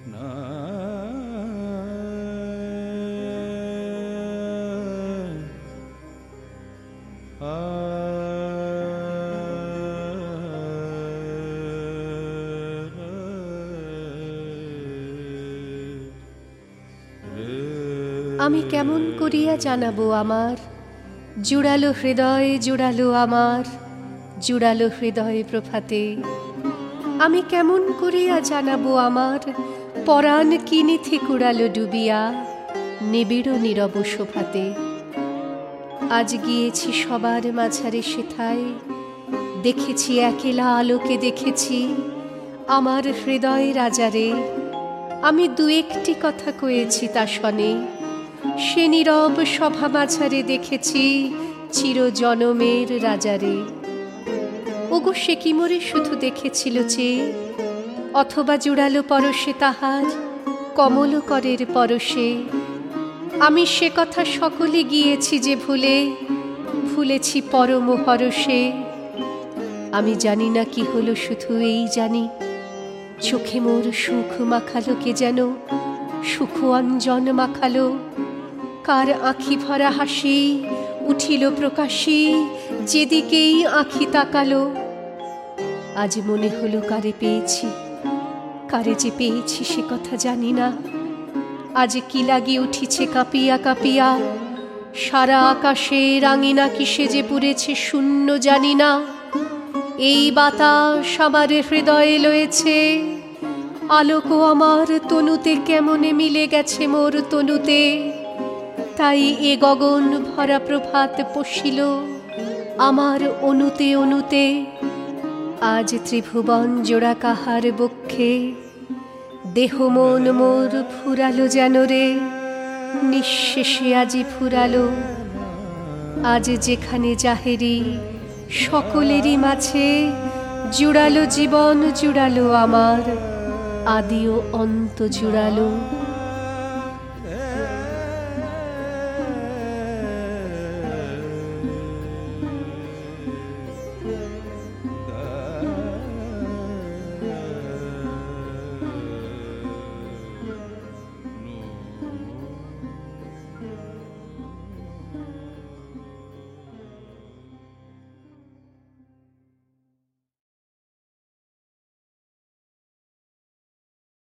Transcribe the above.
না আমি কেমন করিয়া জানাবো আমার জুড়ালো হৃদয় জুড়ালো আমার জুড়ালো হৃদয় প্রভাতে। আমি কেমন করিয়া জানাবো আমার পরাণ কি নিথি কুড়ালো ডুবিয়া নিবিড় নীরব শোভাতে। আজ গিয়েছি সবার মাঝারে সেথায়, দেখেছি একেলা আলোকে, দেখেছি আমার হৃদয় রাজারে। আমি দু একটি কথা কয়েছি তা শনে, সে নীরব সভা মাঝারে দেখেছি চির জনমের রাজারে। ওগো সে কি মোরে শুধু দেখেছিল চেয়ে, অথবা জুড়ালো পরশে তাহার কমল করের পরশে। আমি সে কথা সকলে গিয়েছি যে ভুলে, ভুলেছি পরম হরষে। আমি জানি না কি হলো, শুধু এই জানি চোখে মোর সুখ মাখালো কে যেন, সুখ অঞ্জন মাখালো। কার আঁখি ভরা হাসি উঠিল প্রকাশী, যেদিকেই আঁখি তাকালো। আজ মনে হলো কারে পেয়েছি, কারে যে পেয়েছি সে কথা জানি না। আজ কি লাগি উঠিছে কাঁপিয়া কাঁপিয়া, সারা আকাশে রাঙিনা কিসে যে পুড়েছে শূন্য জানি না। এই বাতাস আমার হৃদয়ে লয়েছে, আলোক আমার তনুতে কেমনে মিলে গেছে মোর তনুতে। তাই এ গগন ভরা প্রভাত পশিল আমার অনুতে অনুতে। আজ ত্রিভুবন জোড়া কাহার বক্ষে, দেহ মন মোর ফুরালো যেন রে, নিঃশেষে আজি ফুরালো। আজ যেখানে যাহেরি সকলেরই মাঝে, জুড়ালো জীবন জুড়ালো আমার, আদি ও অন্ত জুড়ালো।